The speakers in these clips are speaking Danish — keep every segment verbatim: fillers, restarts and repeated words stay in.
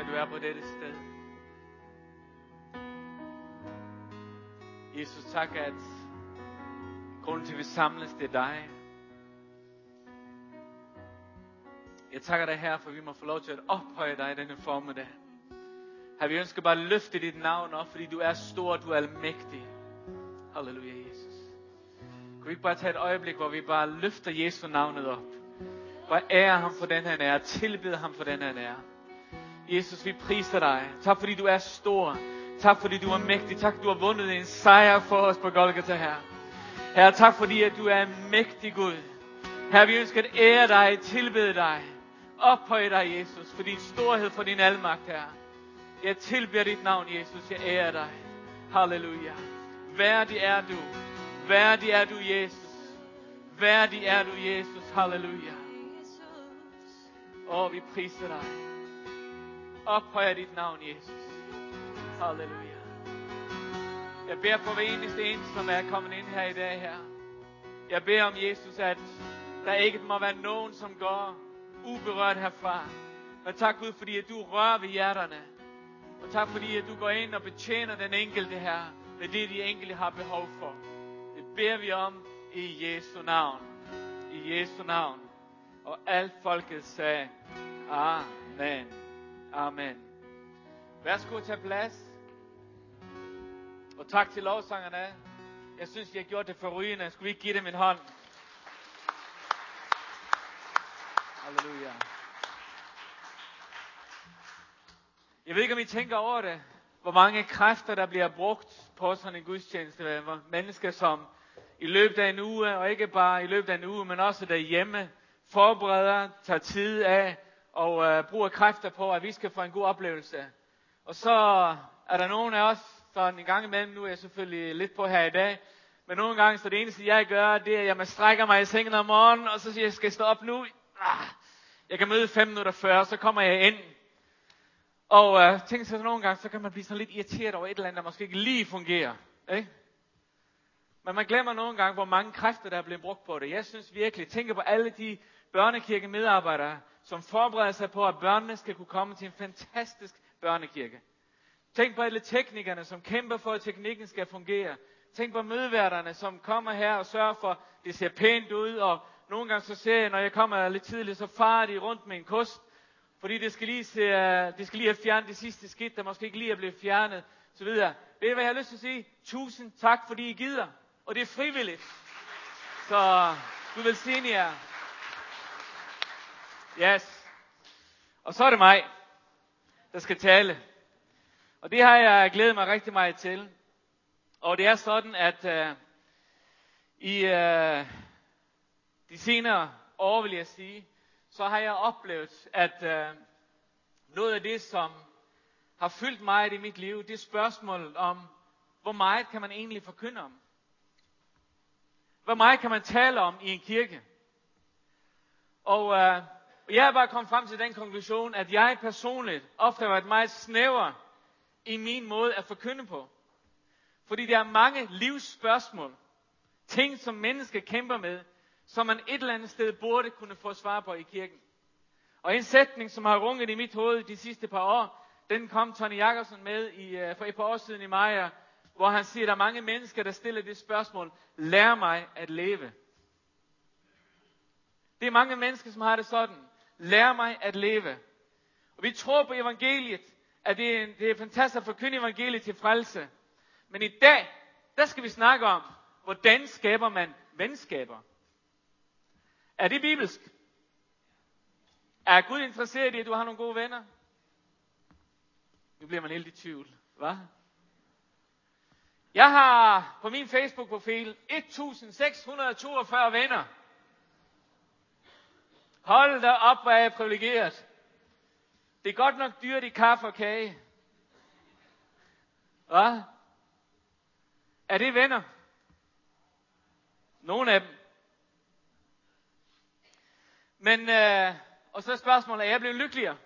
at du er på dette sted. Jesus, tak, at grunden til, at vi samles, det er dig. Jeg takker dig her, for vi må få lov til at ophøje dig i denne formiddag. Her vi ønsker bare at løfte dit navn op, fordi du er stor, du er almægtig. Halleluja, Jesus. Kan vi ikke bare tage et øjeblik, hvor vi bare løfter Jesu navnet op? Bare ære ham for den her ære, tilbede ham for den her ære. Jesus, vi priser dig. Tak fordi du er stor. Tak fordi du er mægtig. Tak fordi du har vundet en sejr for os på Golgata, her. Herre, tak fordi at du er en mægtig Gud. Herre, vi ønsker at ære dig, tilbede dig. Ophøje dig, Jesus, for din storhed, for din almagt, Herre. Jeg tilbeder dit navn, Jesus. Jeg ærer dig. Halleluja. Værdig er du. Værdig er du, Jesus. Værdig er du, Jesus. Halleluja. Åh, vi priser dig. Ophøjer dit navn, Jesus. Halleluja. Jeg beder for hver eneste en, som er kommet ind her i dag, her. Jeg beder om, Jesus, at der ikke må være nogen, som går uberørt herfra. Men tak, Gud, fordi at du rører ved hjerterne. Og tak, fordi at du går ind og betjener den enkelte her med det, de enkelte har behov for. Det beder vi om i Jesu navn. I Jesu navn. Og alt folket sagde, amen. Amen. Værsgo til plads. Og tak til lovsangerne. Jeg synes, vi har gjort det forrygende. Skulle vi ikke give dem en hånd? Halleluja. Jeg ved ikke, om I tænker over det. Hvor mange kræfter, der bliver brugt på sådan en gudstjeneste. Hvor mennesker, som i løbet af en uge, og ikke bare i løbet af en uge, men også derhjemme, forbereder, tager tid af og øh, bruger kræfter på, at vi skal få en god oplevelse. Og så er der nogen af os, sådan en gang imellem, nu er jeg selvfølgelig lidt på her i dag, men nogle gange, så det eneste jeg gør, det er, at jeg strækker mig i sengen om morgenen, og så siger jeg, jeg skal stå op nu. Ah, jeg kan møde fem minutter før, så kommer jeg ind. Og øh, tænk så nogle gange, så kan man blive sådan lidt irriteret over et eller andet, der måske ikke lige fungerer. Ikke? Men man glemmer nogle gange, hvor mange kræfter, der er blevet brugt på det. Jeg synes virkelig, tænker på alle de børnekirkemedarbejdere, som forbereder sig på, at børnene skal kunne komme til en fantastisk børnekirke. Tænk på alle teknikerne, som kæmper for, at teknikken skal fungere. Tænk på mødeværterne, som kommer her og sørger for, at det ser pænt ud. Og nogle gange så ser jeg, når jeg kommer lidt tidligt, så farer de rundt med en kost. Fordi det skal lige, se, det skal lige have fjernet det sidste skidt, der måske ikke lige er blevet fjernet. Så videre. Ved I, hvad jeg har lyst til at sige? Tusind tak, fordi I gider. Og det er frivilligt. Så Gud velsigne jer. Yes. Og så er det mig, der skal tale. Og det har jeg glædet mig rigtig meget til. Og det er sådan, at uh, i uh, de senere år, vil jeg sige, så har jeg oplevet, at uh, noget af det, som har fyldt meget i mit liv, det er spørgsmålet om, hvor meget kan man egentlig forkynde om? Hvor meget kan man tale om i en kirke? Og uh, jeg er bare kommet frem til den konklusion, at jeg personligt ofte har været meget snæver i min måde at forkynde på. Fordi der er mange livsspørgsmål, ting som mennesker kæmper med, som man et eller andet sted burde kunne få svar på i kirken. Og en sætning, som har runget i mit hoved de sidste par år, den kom Tony Jakobsen med i, for et par år siden i Maja, hvor han siger, at der er mange mennesker, der stiller det spørgsmål, lær mig at leve. Det er mange mennesker, som har det sådan, lær mig at leve. Og vi tror på evangeliet, at det er, det er fantastisk at forkynde evangeliet til frelse. Men i dag, der skal vi snakke om, hvordan skaber man venskaber. Er det bibelsk? Er Gud interesseret i, at du har nogle gode venner? Nu bliver man helt i tvivl, hva? Jeg har på min Facebook-profil et tusind seks hundrede og toogfyrre venner. Hold da op, hvor er jeg privilegeret. Det er godt nok dyrt i kaffe og kage. Hva? Er det venner? Nogle af dem. Men, øh, og så er spørgsmålet, er jeg blevet lykkeligere?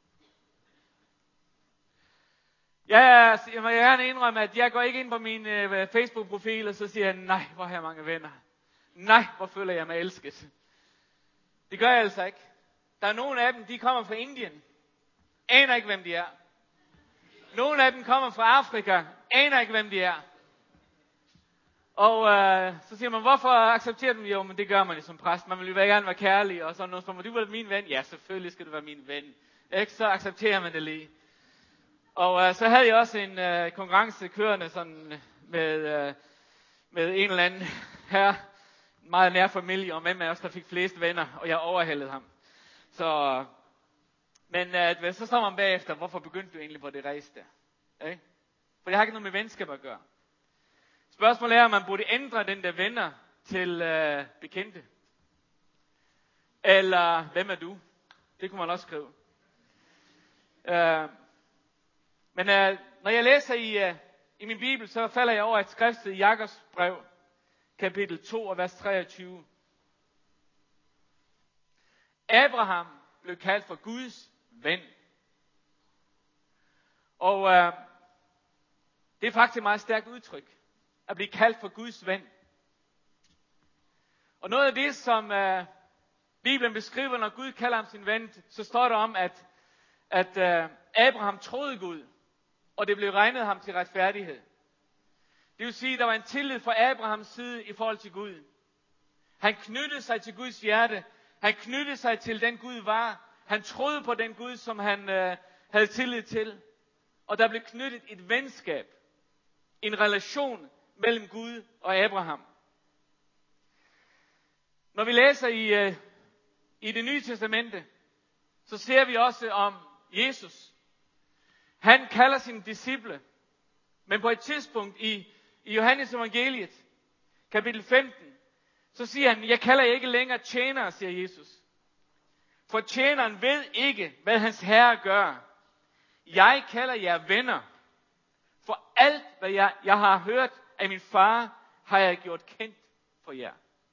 Jeg, jeg må gerne indrømme, at jeg går ikke ind på min øh, Facebook-profil, og så siger jeg, nej, hvor har jeg mange venner. Nej, hvor føler jeg mig elsket. Det gør jeg altså ikke. Der er nogle af dem, de kommer fra Indien. aner ikke, hvem de er. Nogle af dem kommer fra Afrika, aner ikke, hvem de er. Og øh, så siger man, hvorfor accepterer du dem? Jo, men det gør man jo som præst. Man vil jo gerne være kærlig, og sådan noget. Så må du være min ven? Ja, selvfølgelig skal du være min ven. Ikke? Så accepterer man det lige. Og øh, så havde jeg også en øh, konkurrence kørende sådan med, øh, med en eller anden her, meget nær familie, og hvem af os, der fik flest venner, og jeg overhældede ham. Så, men øh, så står man bagefter, hvorfor begyndte du egentlig på det race der? Ikke? For det har ikke noget med venskab at gøre. Spørgsmålet er, om man burde ændre den der venner til øh, bekendte. Eller, hvem er du? Det kunne man også skrive. Øh, men øh, når jeg læser i, øh, i min bibel, så falder jeg over et skriftsted i Jakobs brev, kapitel to og vers treogtyve. Abraham blev kaldt for Guds ven. Og øh, det er faktisk et meget stærkt udtryk, at blive kaldt for Guds ven. Og noget af det, som øh, Bibelen beskriver, når Gud kalder ham sin ven, så står der om, at, at øh, Abraham troede Gud, og det blev regnet ham til retfærdighed. Det vil sige, at der var en tillid fra Abrahams side i forhold til Gud. Han knyttede sig til Guds hjerte. Han knyttede sig til den Gud var. Han troede på den Gud, som han øh, havde tillid til. Og der blev knyttet et venskab, en relation mellem Gud og Abraham. Når vi læser i, øh, i det nye testamente, så ser vi også om Jesus. Han kalder sine disciple, men på et tidspunkt i, i Johannes evangeliet, kapitel femten, så siger han, jeg kalder jer ikke længere tjenere, siger Jesus. For tjeneren ved ikke, hvad hans herre gør. Jeg kalder jer venner. For alt, hvad jeg, jeg har hørt af min far, har jeg gjort kendt for jer.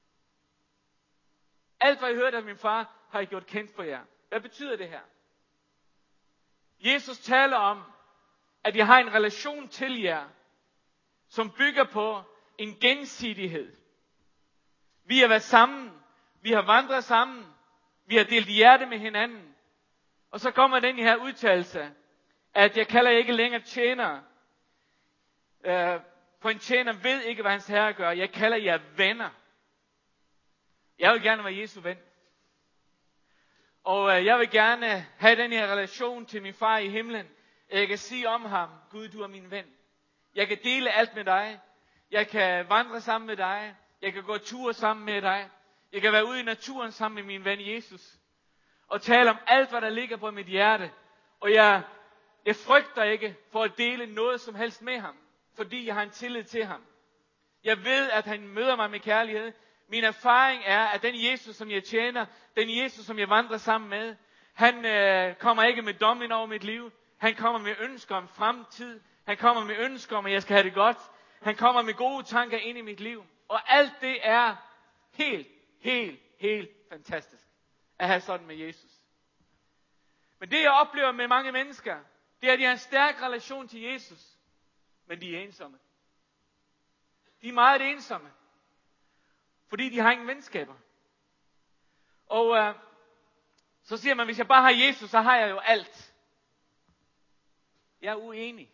Alt, hvad jeg har hørt af min far, har jeg gjort kendt for jer. Hvad betyder det her? Jesus taler om, at jeg har en relation til jer, som bygger på en gensidighed. Vi har været sammen, vi har vandret sammen, vi har delt hjerte med hinanden. Og så kommer den her udtalelse, at jeg kalder jer ikke længere tjenere. Øh, for en tjener ved ikke, hvad hans herre gør. Jeg kalder jer venner. Jeg vil gerne være Jesu ven. Og øh, jeg vil gerne have den her relation til min far i himlen. Jeg kan sige om ham, Gud, du er min ven. Jeg kan dele alt med dig. Jeg kan vandre sammen med dig. Jeg kan gå ture sammen med dig. Jeg kan være ude i naturen sammen med min ven Jesus. Og tale om alt, hvad der ligger på mit hjerte. Og jeg, jeg frygter ikke for at dele noget som helst med ham. Fordi jeg har en tillid til ham. Jeg ved, at han møder mig med kærlighed. Min erfaring er, at den Jesus, som jeg tjener, den Jesus, som jeg vandrer sammen med, han øh, kommer ikke med dom ind over mit liv. Han kommer med ønsker om fremtid. Han kommer med ønsker om, at jeg skal have det godt. Han kommer med gode tanker ind i mit liv. Og alt det er helt, helt, helt fantastisk at have sådan med Jesus. Men det jeg oplever med mange mennesker, det er, at de har en stærk relation til Jesus. Men de er ensomme. De er meget ensomme. Fordi de har ingen venskaber. Og øh, så siger man, hvis jeg bare har Jesus, så har jeg jo alt. Jeg er uenig.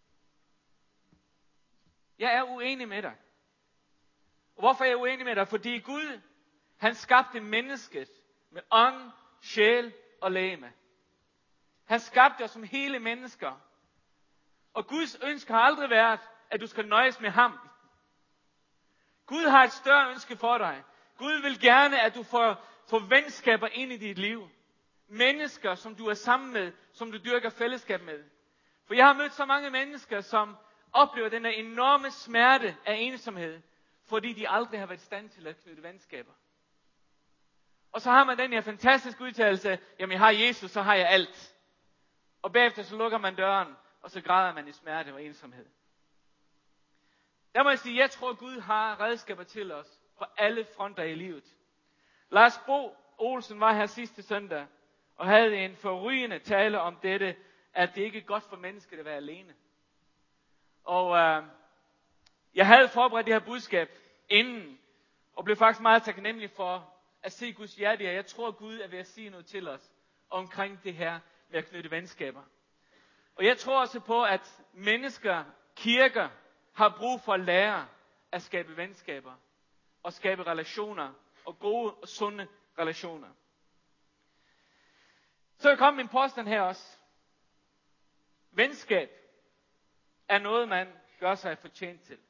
Jeg er uenig med dig. Og hvorfor er jeg uenig med dig? Fordi Gud, han skabte mennesket med ånd, sjæl og legeme. Han skabte os som hele mennesker. Og Guds ønske har aldrig været, at du skal nøjes med ham. Gud har et større ønske for dig. Gud vil gerne, at du får, får venskaber ind i dit liv. Mennesker, som du er sammen med, som du dyrker fællesskab med. For jeg har mødt så mange mennesker, som oplever den her enorme smerte af ensomhed, fordi de aldrig har været i stand til at knytte venskaber. Og så har man den her fantastiske udtalelse, jamen jeg har Jesus, så har jeg alt. Og bagefter så lukker man døren, og så græder man i smerte og ensomhed. Der må jeg sige, jeg tror, at Gud har redskaber til os på alle fronter i livet. Lars Bo Olsen var her sidste søndag, og havde en forrygende tale om dette, at det ikke er godt for mennesket at være alene. Og øh, jeg havde forberedt det her budskab inden, og blev faktisk meget taknemmelig for at se Guds hjerte. Jeg tror, at Gud er ved at sige noget til os omkring det her. med at knytte venskaber. Og jeg tror også på, at mennesker, kirker, har brug for at lære at skabe venskaber og skabe relationer og gode og sunde relationer. Så kom min påstand her også. Venskab er noget, man gør sig fortjent til.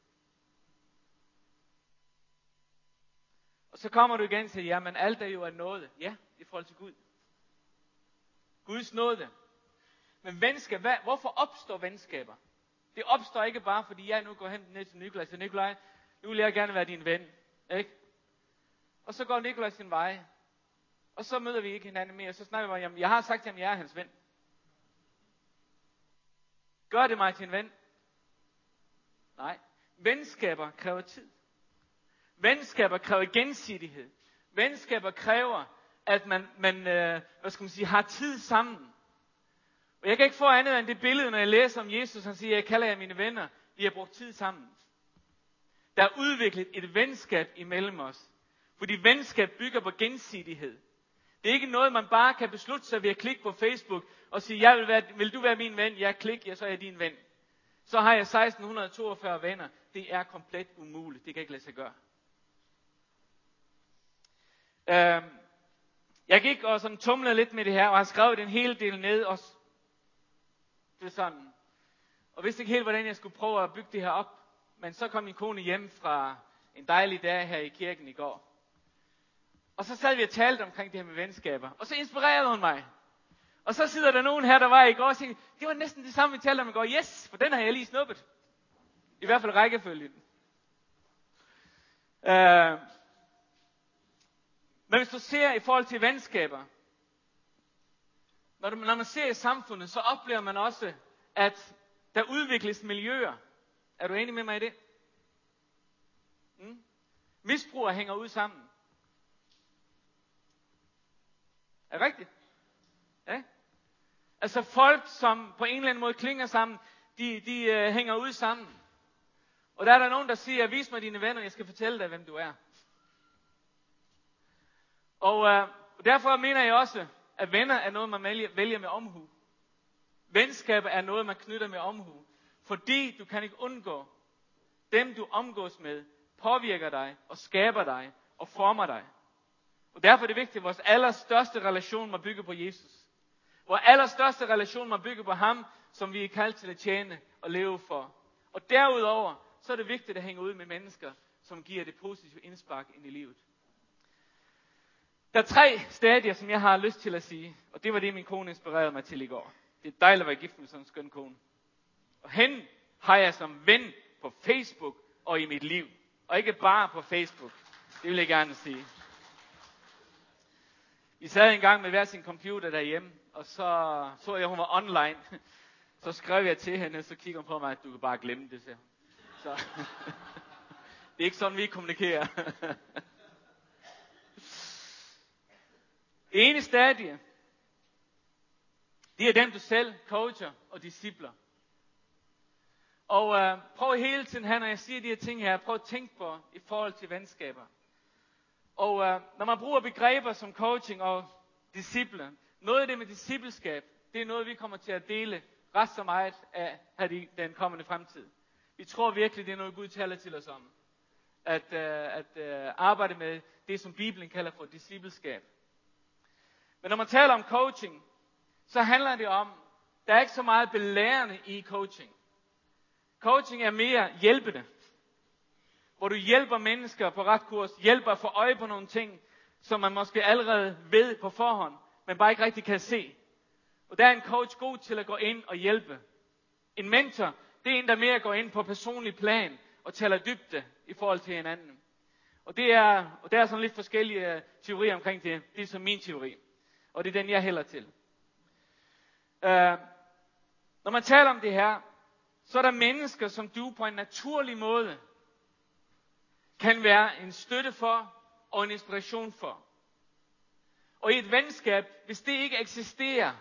Og så kommer du igen til, jamen alt er jo af nåde. Ja, i forhold til Gud. Guds nåde. Men venskab, hvad, hvorfor opstår venskaber? Det opstår ikke bare, fordi jeg nu går hen ned til Nikolaj og siger, Nikolaj, nu vil jeg gerne være din ven. Ikke? Og så går Nikolaj sin vej. Og så møder vi ikke hinanden mere. Og så snakker vi om, jamen jeg har sagt til ham, jeg er hans ven. Gør det mig til en ven? Nej. Venskaber kræver tid. Venskaber kræver gensidighed. Venskaber kræver, at man, man øh, hvad skal man sige, har tid sammen. Og jeg kan ikke få andet end det billede, når jeg læser om Jesus. Han siger, jeg kalder jer mine venner. Vi har brugt tid sammen. Der er udviklet et venskab imellem os. Fordi venskab bygger på gensidighed. Det er ikke noget, man bare kan beslutte sig ved at klikke på Facebook og sige, jeg vil, være, vil du være min ven? Ja, klik, ja, så er jeg din ven. Så har jeg seksten toogfyrre venner. Det er komplet umuligt. Det kan ikke lade sig gøre. Uh, jeg gik og sådan tumlede lidt med det her, og har skrevet en hel del ned også. Det er sådan. Og vidste ikke helt, hvordan jeg skulle prøve at bygge det her op. Men så kom min kone hjem fra en dejlig dag her i kirken i går. Og så sad vi og talte omkring det her med venskaber. Og så inspirerede hun mig. Og så sidder der nogen her, der var i går og siger, det var næsten det samme, vi talte om i går. Yes, for den har jeg lige snuppet. I hvert fald rækkefølgen. Uh, men hvis du ser i forhold til venskaber, når, du, når man ser i samfundet, så oplever man også, at der udvikles miljøer. Er du enig med mig i det? Mm? Misbrugere hænger ud sammen. Er det rigtigt? Ja. Altså folk, som på en eller anden måde klinger sammen, de, de uh, hænger ud sammen. Og der er der nogen, der siger, vis mig dine venner, jeg skal fortælle dig, hvem du er. Og uh, derfor mener jeg også, at venner er noget, man vælger med omhu. Venskab er noget, man knytter med omhu. Fordi du kan ikke undgå, dem du omgås med, påvirker dig og skaber dig og former dig. Og derfor er det vigtigt, at vores allerstørste relation må bygge på Jesus. Vores allerstørste relation må bygge på ham, som vi er kaldt til at tjene og leve for. Og derudover, så er det vigtigt at hænge ud med mennesker, som giver det positive indspark ind i livet. Der er tre stadier, som jeg har lyst til at sige, og det var det, min kone inspirerede mig til i går. Det er dejligt at være gift med sådan en skøn kone. Og hende har jeg som ven på Facebook og i mit liv. Og ikke bare på Facebook. Det vil jeg gerne sige. Vi sad en gang med hver sin computer derhjemme, og så så jeg, hun var online. Så skrev jeg til hende, så kigger hun på mig, at du kan bare glemme det, siger hun. Så det er ikke sådan, vi kommunikerer. Det ene stadie, det er dem, du selv coacher og discipler. Og øh, prøv hele tiden her, når jeg siger de her ting her, prøv at tænke på i forhold til venskaber. Og øh, når man bruger begreber som coaching og disciple, noget af det med discipleskab, det er noget, vi kommer til at dele ret så meget af her i den kommende fremtid. Vi tror virkelig, det er noget, Gud taler til os om. At, øh, at øh, arbejde med det, som Bibelen kalder for discipleskab. Men når man taler om coaching, så handler det om, der er ikke så meget belærende i coaching. Coaching er mere hjælpende. Hvor du hjælper mennesker på ret kurs, hjælper at få øje på nogle ting, som man måske allerede ved på forhånd, men bare ikke rigtig kan se. Og der er en coach god til at gå ind og hjælpe. En mentor, det er en, der mere går ind på personlig plan og taler dybde i forhold til hinanden. Og, det er, og der er sådan lidt forskellige uh, teorier omkring det. Det er som min teori. Og det er den, jeg hælder til. Uh, når man taler om det her, så er der mennesker, som du på en naturlig måde kan være en støtte for og en inspiration for. Og i et venskab, hvis det ikke eksisterer,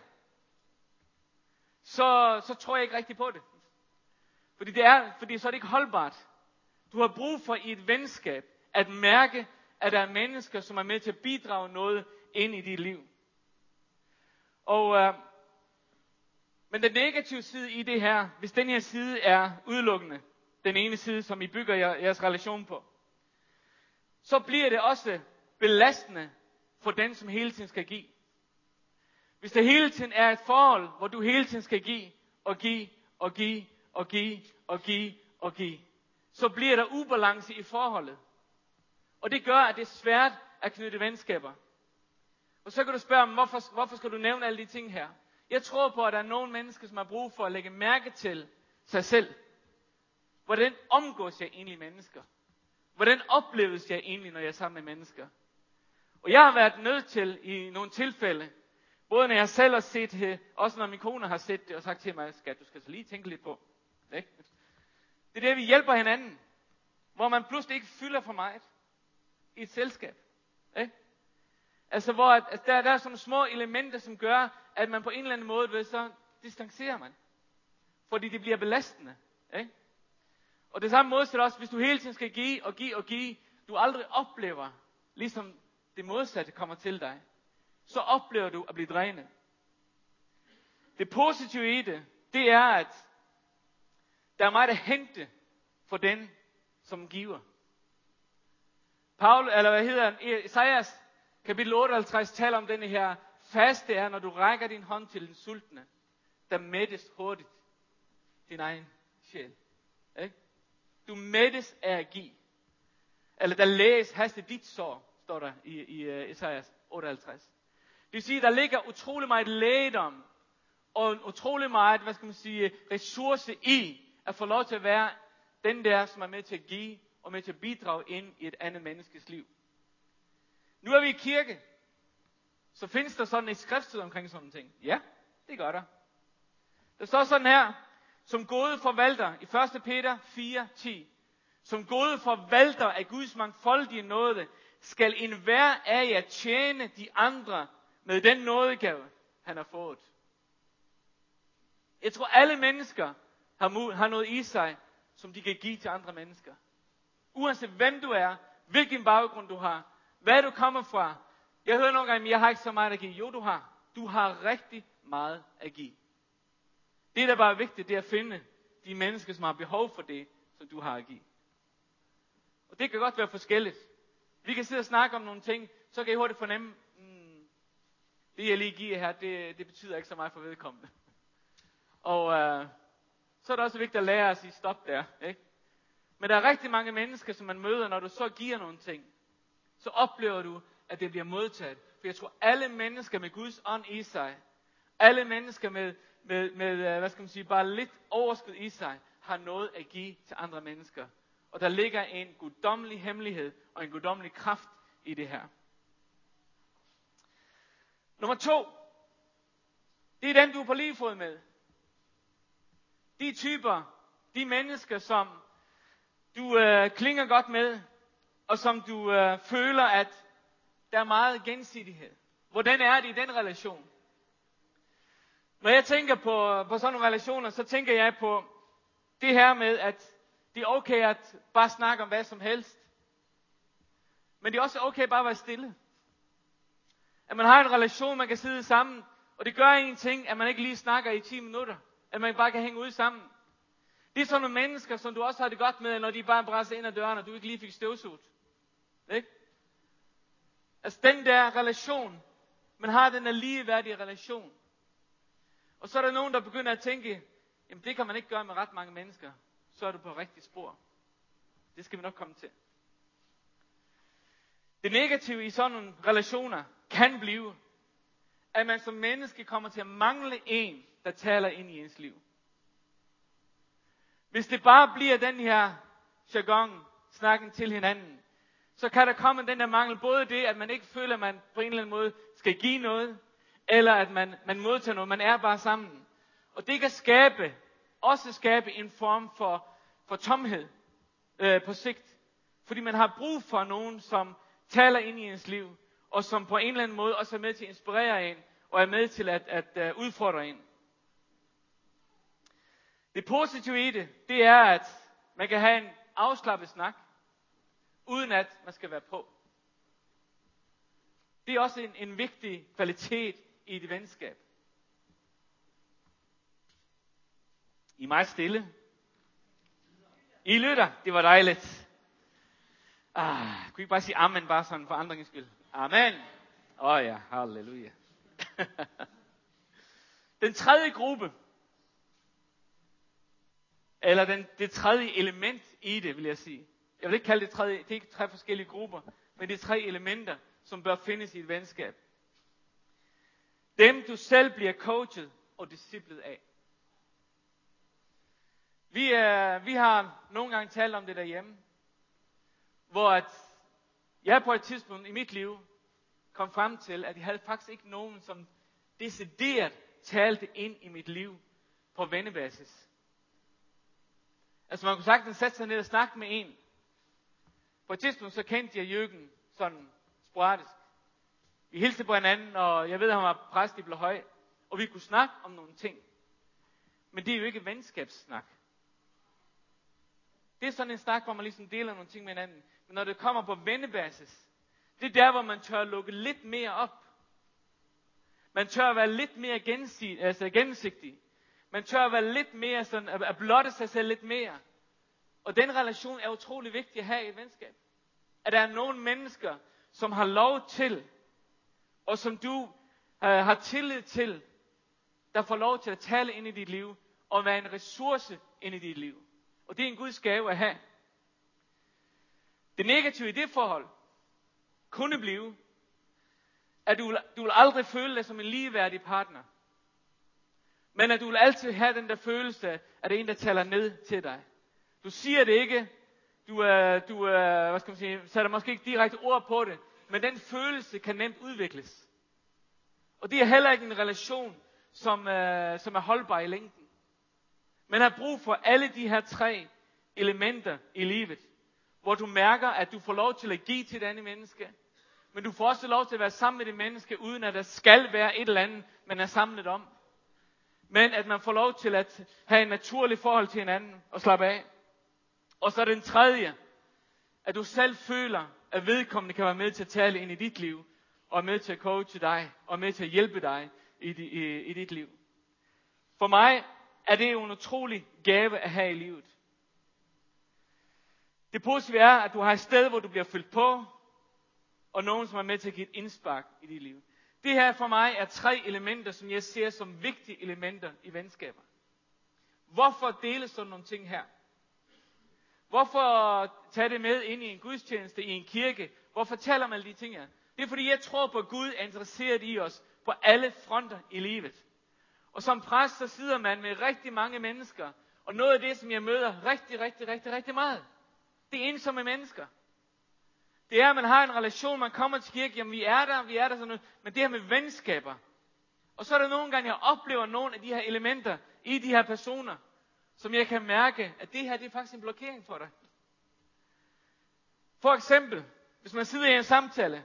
så, så tror jeg ikke rigtig på det. Fordi, det er, fordi så er det ikke holdbart. Du har brug for i et venskab at mærke, at der er mennesker, som er med til at bidrage noget ind i dit liv. Og øh, Men den negative side i det her, hvis den her side er udelukkende, den ene side, som I bygger jeres relation på, så bliver det også belastende for den, som hele tiden skal give. Hvis det hele tiden er et forhold, hvor du hele tiden skal give og give og give og give og give og give, så bliver der ubalance i forholdet. Og det gør, at det er svært at knytte venskaber. Og så kan du spørge mig, hvorfor, hvorfor skal du nævne alle de ting her? Jeg tror på, at der er nogle mennesker, som har brug for at lægge mærke til sig selv. Hvordan omgås jeg egentlig mennesker? Hvordan opleves jeg egentlig, når jeg er sammen med mennesker? Og jeg har været nødt til i nogle tilfælde, både når jeg selv har set det, også når min kone har set det, og sagt til mig, skat, du skal så lige tænke lidt på. Ikke? Det er det, vi hjælper hinanden. Hvor man pludselig ikke fylder for meget i et selskab. Ikke? Altså hvor at, at der, der er sådan små elementer, som gør, at man på en eller anden måde, ved, så distancerer man. Fordi det bliver belastende. Ikke? Og det samme modsat også, hvis du hele tiden skal give og give og give, du aldrig oplever, ligesom det modsatte kommer til dig, så oplever du at blive drænet. Det positive i det, det er, at der er meget at hente for den, som giver. Paul, eller hvad hedder han, Esajas kapitel otteoghalvtreds taler om denne her faste er, når du rækker din hånd til den sultne, der mættes hurtigt din egen sjæl. Ikke? Du mættes af at give. Eller der læs haste dit sår, står der i, i Esajas otteoghalvtreds. Det vil sige, der ligger utrolig meget lægedom, og utrolig meget, hvad skal man sige, ressource i, at få lov til at være den der, som er med til at give, og med til at bidrage ind i et andet menneskes liv. Nu er vi i kirke, så findes der sådan et skriftsted omkring sådan en ting. Ja, det gør der. Der står sådan her, som gode forvalter i første Peter fire ti. Som gode forvalter af Guds mangfoldige nåde, skal enhver af jer tjene de andre med den nådegave, han har fået. Jeg tror, alle mennesker har, har noget i sig, som de kan give til andre mennesker. Uanset hvem du er, hvilken baggrund du har, hvad du kommer fra. Jeg hører nogle gange, at jeg har ikke så meget at give. Jo, du har. Du har rigtig meget at give. Det, der bare er vigtigt, det er at finde de mennesker, som har behov for det, som du har at give. Og det kan godt være forskelligt. Vi kan sidde og snakke om nogle ting, så kan I hurtigt fornemme, hmm, det jeg lige giver her, det, det betyder ikke så meget for vedkommende. Og øh, så er det også vigtigt at lære at sige stop der. Ikke? Men der er rigtig mange mennesker, som man møder, når du så giver nogle ting, så oplever du, at det bliver modtaget. For jeg tror, alle mennesker med Guds ånd i sig, alle mennesker med, med, med hvad skal man sige, bare lidt overskud i sig, har noget at give til andre mennesker. Og der ligger en guddommelig hemmelighed og en guddommelig kraft i det her. Nummer to. Det er den, du er på lige fod med. De typer, de mennesker, som du øh, klinger godt med, og som du øh, føler, at der er meget gensidighed. Hvordan er det i den relation? Når jeg tænker på, på sådan nogle relationer, så tænker jeg på det her med, at det er okay at bare snakke om hvad som helst. Men det er også okay bare at være stille. At man har en relation, man kan sidde sammen, og det gør en ting, at man ikke lige snakker i ti minutter. At man bare kan hænge ud sammen. Det er sådan nogle mennesker, som du også har det godt med, når de bare brænder ind ad døren, og du ikke lige fik støvsuget. Ikke? Altså den der relation, man har den der ligeværdige relation. Og så er der nogen, der begynder at tænke, jamen det kan man ikke gøre med ret mange mennesker. Så er du på rigtigt spor. Det skal vi nok komme til. Det negative i sådan nogle relationer kan blive, at man som menneske kommer til at mangle en, der taler ind i ens liv. Hvis det bare bliver den her jargon, snakken til hinanden, så kan der komme den der mangel, både det, at man ikke føler, at man på en eller anden måde skal give noget, eller at man, man modtager noget, man er bare sammen. Og det kan skabe, også skabe en form for, for tomhed øh, på sigt. Fordi man har brug for nogen, som taler ind i ens liv, og som på en eller anden måde også er med til at inspirere en, og er med til at, at uh, udfordre en. Det positive i det, det er, at man kan have en afslappet snak, uden at man skal være på. Det er også en, en vigtig kvalitet i et venskab. I er meget stille. I lytter. Det var dejligt. Ah, kunne I bare sige amen, bare sådan for andringens skyld. Amen. Åh oh ja, halleluja. Den tredje gruppe, eller den, det tredje element i det, vil jeg sige. Jeg vil ikke kalde det tredje, det er ikke tre forskellige grupper, men det er tre elementer, som bør findes i et venskab. Dem du selv bliver coachet og disciplet af. Vi, er, vi har nogle gange talt om det derhjemme, hvor at jeg på et tidspunkt i mit liv kom frem til, at jeg havde faktisk ikke nogen, som decideret talte ind i mit liv på vennebasis. Altså man kunne sagtens sætte sig ned og snakke med en. På et tidspunkt så kendte jeg Jürgen sådan sporadisk. Vi hilste på hinanden, og jeg ved, at han var præst i Blåhøj, og vi kunne snakke om nogle ting. Men det er jo ikke venskabssnak. Det er sådan en snak, hvor man ligesom deler nogle ting med hinanden. Men når det kommer på vennebasis, det er der, hvor man tør lukke lidt mere op. Man tør være lidt mere gensig, altså gennemsigtig. Man tør være lidt mere sådan, at blotte sig selv lidt mere. Og den relation er utrolig vigtig at have i et venskab. At der er nogle mennesker, som har lov til, og som du øh, har tillid til, der får lov til at tale ind i dit liv, og være en ressource ind i dit liv. Og det er en Guds gave at have. Det negative i det forhold kunne blive, at du, du vil aldrig føle dig som en ligeværdig partner. Men at du vil altid have den der følelse, at det er en, der taler ned til dig. Du siger det ikke, du, øh, du øh, hvad skal man sige, sætter måske ikke direkte ord på det, men den følelse kan nemt udvikles. Og det er heller ikke en relation, som, øh, som er holdbar i længden. Man har brug for alle de her tre elementer i livet, hvor du mærker, at du får lov til at give til et andet menneske, men du får også lov til at være sammen med det menneske, uden at der skal være et eller andet, man er samlet om. Men at man får lov til at have en naturlig forhold til hinanden og slappe af. Og så den tredje, at du selv føler, at vedkommende kan være med til at tale ind i dit liv, og er med til at coache dig, og er med til at hjælpe dig i, i, i dit liv. For mig er det jo en utrolig gave at have i livet. Det positive er, at du har et sted, hvor du bliver fyldt på, og nogen, som er med til at give et indspark i dit liv. Det her for mig er tre elementer, som jeg ser som vigtige elementer i venskaber. Hvorfor dele sådan nogle ting her? Hvorfor tage det med ind i en gudstjeneste, i en kirke? Hvorfor taler man de ting her? Det er fordi, jeg tror på, at Gud er interesseret i os på alle fronter i livet. Og som præst, så sidder man med rigtig mange mennesker. Og noget af det, som jeg møder rigtig, rigtig, rigtig, rigtig meget, det er ensomme mennesker. Det er, at man har en relation, man kommer til kirke, jamen vi er der, vi er der sådan noget. Men det her med venskaber. Og så er der nogle gange, jeg oplever nogle af de her elementer i de her personer, som jeg kan mærke, at det her, det er faktisk en blokering for dig. For eksempel, hvis man sidder i en samtale,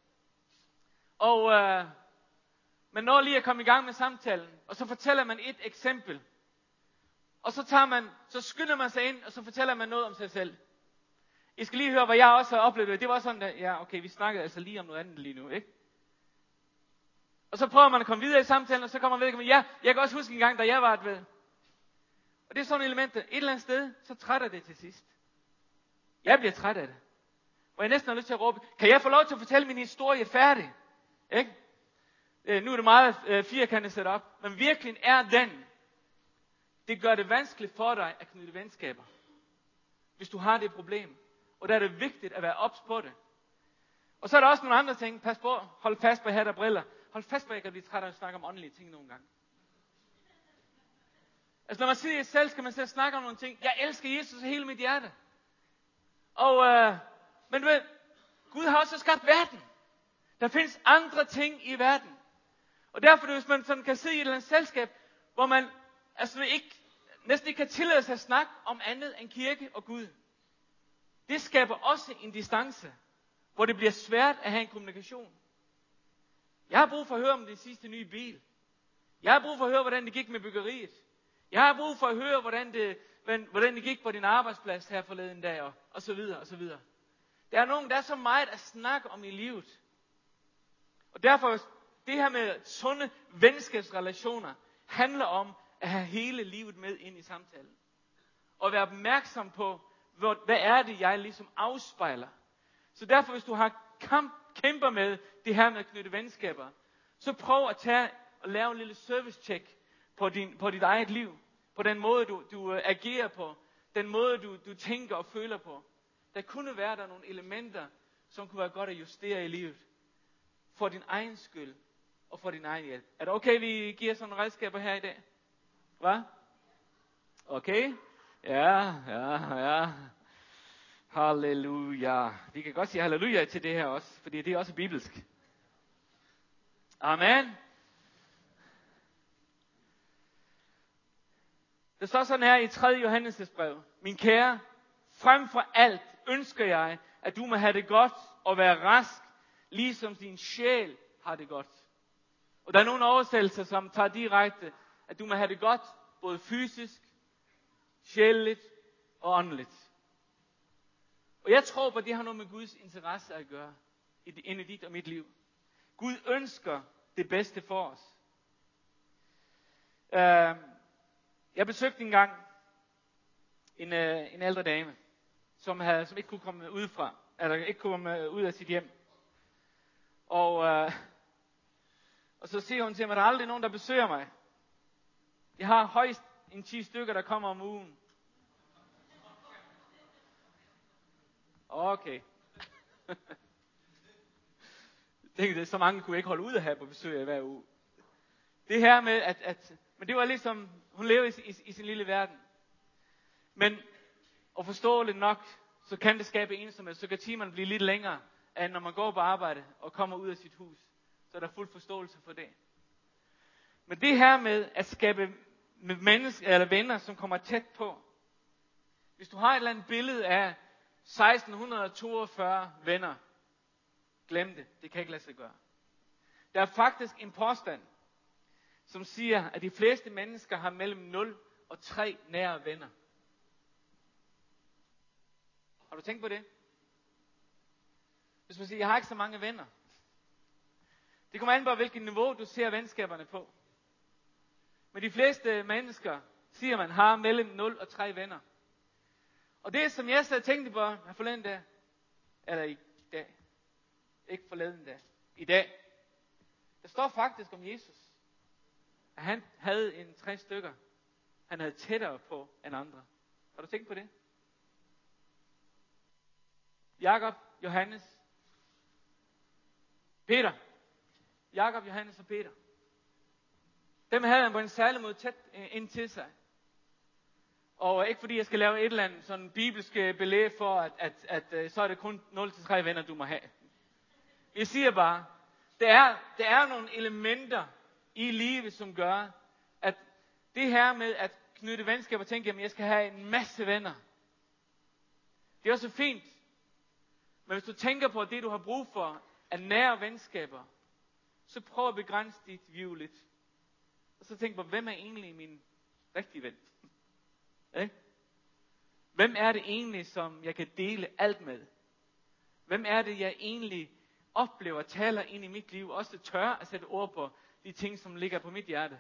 og øh, man når lige at komme i gang med samtalen, og så fortæller man et eksempel. Og så tager man, så skynder man sig ind, og så fortæller man noget om sig selv. I skal lige høre, hvad jeg også har oplevet. Det var sådan, at ja, okay, vi snakkede altså lige om noget andet lige nu, ikke? Og så prøver man at komme videre i samtalen, og så kommer man ved, ja, jeg kan også huske en gang, da jeg var et ved. Og det er sådan et element, et eller andet sted, så trætter det til sidst. Jeg bliver træt af det. Og jeg næsten har lyst til at råbe, kan jeg få lov til at fortælle min historie færdig? Ikke? Øh, nu er det meget øh, firkantet sat op, men virkelig er den, det gør det vanskeligt for dig at knytte venskaber. Hvis du har det problem. Og der er det vigtigt at være ops på det. Og så er der også nogle andre ting. Pas på, hold fast på hat og briller. Hold fast på, at jeg kan blive træt af at snakke om åndelige ting nogle gange. Altså når man siger selv, skal man selv snakke om nogle ting. Jeg elsker Jesus af hele mit hjerte. Og, øh, men ved, Gud har også skabt verden. Der findes andre ting i verden. Og derfor, hvis man sådan kan sidde i et eller andet selskab, hvor man altså ikke, næsten ikke kan tillade sig at snakke om andet end kirke og Gud. Det skaber også en distance, hvor det bliver svært at have en kommunikation. Jeg har brug for at høre om den sidste nye bil. Jeg har brug for at høre, hvordan det gik med byggeriet. Jeg har brug for at høre, hvordan det, hvordan det gik på din arbejdsplads her forleden dag, og, og så videre, og så videre. Der er nogen, der er så meget at snakke om i livet. Og derfor, det her med sunde venskabsrelationer, handler om, at have hele livet med ind i samtalen. Og være opmærksom på, hvad er det, jeg ligesom afspejler. Så derfor, hvis du har kamp, kæmper med det her med at knytte venskaber, så prøv at tage og lave en lille service-check på, din, på dit eget liv. På den måde, du, du agerer på. Den måde, du, du tænker og føler på. Der kunne være der nogle elementer, som kunne være godt at justere i livet. For din egen skyld og for din egen hjælp. Er det okay, vi giver sådan nogle redskaber her i dag? Hvad? Okay? Ja, ja, ja. Halleluja. Vi kan godt sige halleluja til det her også, fordi det er også bibelsk. Amen. Det står sådan her i tredje Johannes' brev. Min kære, frem for alt ønsker jeg, at du må have det godt og være rask, ligesom din sjæl har det godt. Og der er nogle oversættelser, som tager direkte, at du må have det godt, både fysisk, sjæleligt og åndeligt. Og jeg tror på, at det har noget med Guds interesse at gøre, ind i dit og mit liv. Gud ønsker det bedste for os. Jeg besøgte en gang en, en ældre dame, som, havde, som ikke kunne komme ud fra, eller ikke kunne komme ud af sit hjem. Og, og så siger hun til mig, at der er aldrig nogen, der besøger mig. Jeg har højst en ti stykker, der kommer om ugen. Okay. Det, så mange kunne ikke holde ud at have på besøg hver uge. Det her med, at, at men det var ligesom, hun lever i, i, i sin lille verden. Men, og forståeligt nok, så kan det skabe ensomhed, så kan timerne blive lidt længere, end når man går på arbejde og kommer ud af sit hus. Så er der fuld forståelse for det. Men det her med at skabe med mennesker eller venner, som kommer tæt på. Hvis du har et eller andet billede af seksten toogfyrre venner, glem det. Det kan ikke lade sig gøre. Der er faktisk en påstand, som siger, at de fleste mennesker har mellem nul og tre nære venner. Har du tænkt på det? Hvis man siger, jeg har ikke så mange venner. Det kommer an på, hvilket niveau du ser venskaberne på. Men de fleste mennesker, siger man, har mellem nul og tre venner. Og det, som jeg så tænkte på forleden dag, eller i dag, ikke forleden dag, i dag, der står faktisk om Jesus, at han havde en tre stykker, han havde tættere på end andre. Har du tænkt på det? Jakob, Johannes, Peter. Jakob, Johannes og Peter. Dem havde han på en særlig måde tæt ind til sig. Og ikke fordi jeg skal lave et eller andet sådan bibelsk belæg for, at, at, at, at så er det kun nul til tre venner, du må have. Jeg siger bare, der er, der er nogle elementer i livet, som gør, at det her med at knytte venskaber, tænker jeg, at jeg skal have en masse venner. Det er også fint. Men hvis du tænker på det, du har brug for, af nære venskaber, så prøv at begrænse dit view lidt. Og så tænk på, hvem er egentlig min rigtige ven? Eh? Hvem er det egentlig, som jeg kan dele alt med? Hvem er det, jeg egentlig oplever, taler ind i mit liv, også tør at sætte ord på de ting, som ligger på mit hjerte?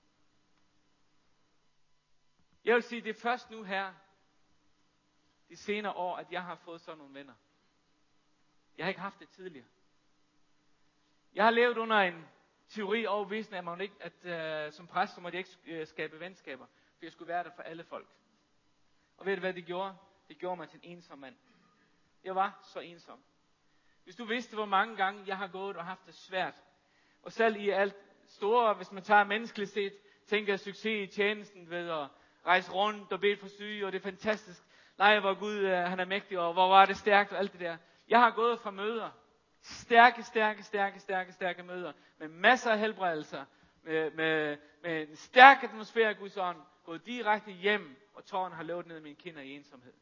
Jeg vil sige, det er først nu her, de senere år, at jeg har fået sådan nogle venner. Jeg har ikke haft det tidligere. Jeg har levet under en teori overbevisning, at, man ikke, at uh, som præst, så måtte jeg ikke uh, skabe venskaber, for jeg skulle være der for alle folk. Og ved du hvad det gjorde? Det gjorde mig til en ensom mand. Jeg var så ensom. Hvis du vidste, hvor mange gange jeg har gået og haft det svært, og selv i alt store, hvis man tager menneskeligt set, tænker succes i tjenesten ved at rejse rundt og bede for syge, og det er fantastisk. Nej, hvor Gud han er mægtig, og hvor var det stærkt og alt det der. Jeg har gået fra møder, stærke, stærke, stærke, stærke, stærke møder, med masser af helbredelser, med, med, med en stærk atmosfære af Guds ånd, gået direkte hjem, og tårerne har løbet ned i mine kinder i ensomhed.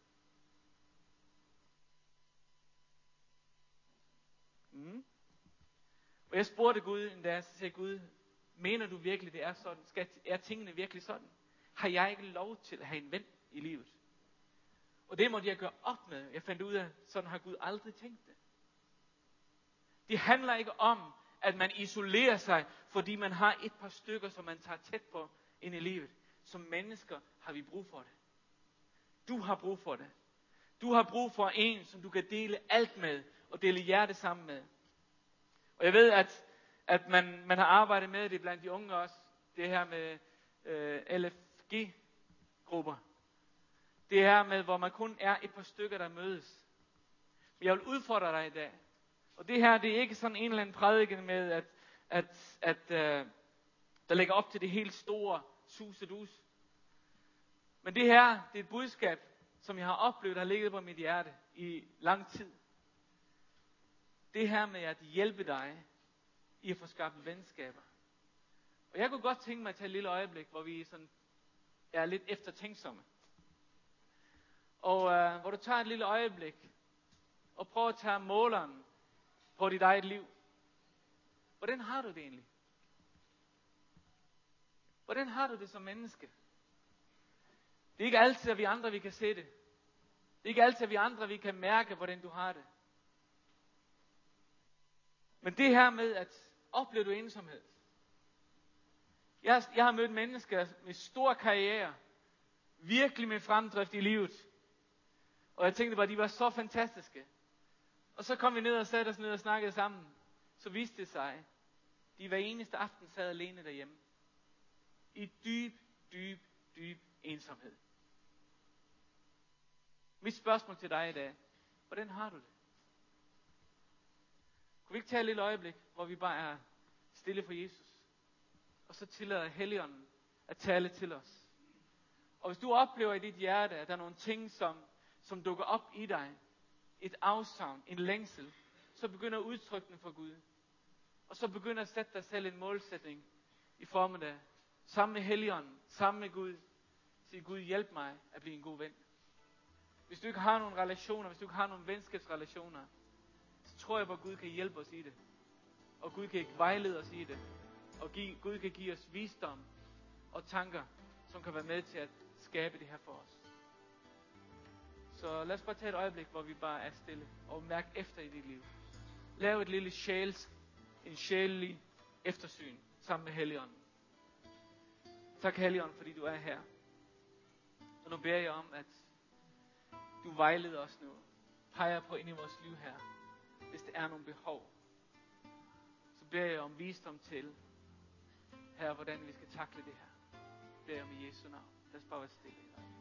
Mm. Og jeg spurgte Gud en dag, så sagde Gud, mener du virkelig, det er sådan? Skal, er tingene virkelig sådan? Har jeg ikke lov til at have en ven i livet? Og det måtte jeg gøre op med. Jeg fandt ud af, sådan har Gud aldrig tænkt det. Det handler ikke om, at man isolerer sig, fordi man har et par stykker, som man tager tæt på ind i livet. som mennesker har vi brug for det. Du har brug for det. Du har brug for en, som du kan dele alt med, og dele hjerte sammen med. Og jeg ved, at, at man, man har arbejdet med det blandt de unge også. Det her med øh, L F G-grupper. Det her med, hvor man kun er et par stykker, der mødes. Men jeg vil udfordre dig i dag. Og det her, det er ikke sådan en eller anden prædiken med, at, at, at øh, der ligger op til det helt store susedus. Men det her, det er et budskab, som jeg har oplevet, der har ligget på mit hjerte i lang tid. Det her med at hjælpe dig i at få skabt venskaber. Og jeg kunne godt tænke mig at tage et lille øjeblik, hvor vi sådan er lidt eftertænksomme. Og øh, hvor du tager et lille øjeblik og prøver at tage måleren på dit eget liv. Hvordan har du det egentlig? Hvordan har du det som menneske? Det er ikke altid, at vi andre vi kan se det. Det er ikke altid, at vi andre vi kan mærke, hvordan du har det. Men det her med, at oplever du ensomhed. Jeg, jeg har mødt mennesker med stor karriere. Virkelig med fremdrift i livet. Og jeg tænkte bare, de var så fantastiske. Og så kom vi ned og satte os ned og snakkede sammen. Så viste det sig, de hver eneste aften sad alene derhjemme. I dyb, dyb, dyb ensomhed. Mit spørgsmål til dig i dag. Hvordan har du det? Kunne vi ikke tage et lille øjeblik, hvor vi bare er stille for Jesus? Og så tillader Helligånden at tale til os. Og hvis du oplever i dit hjerte, at der er nogle ting, som, som dukker op i dig. Et afsavn, en længsel. Så begynder at udtrykke den for Gud. Og så begynder at sætte dig selv en målsætning i form af sammen med Helligånden, sammen med Gud. Sig Gud, hjælp mig at blive en god ven. Hvis du ikke har nogle relationer, hvis du ikke har nogle venskabsrelationer, så tror jeg på, at Gud kan hjælpe os i det. Og Gud kan vejlede os i det. Og Gud kan give os visdom og tanker, som kan være med til at skabe det her for os. Så lad os bare tage et øjeblik, hvor vi bare er stille og mærke efter i dit liv. Lav et lille sjæls, en sjælelig eftersyn sammen med Helligånden. Tak Helligånden, fordi du er her. Og nu beder jeg om, at du vejleder os nu. Peger på ind i vores liv her. Hvis det er nogle behov, så beder jeg om visdom til, her hvordan vi skal takle det her. Beder jeg om i Jesu navn. Lad os bare være stille.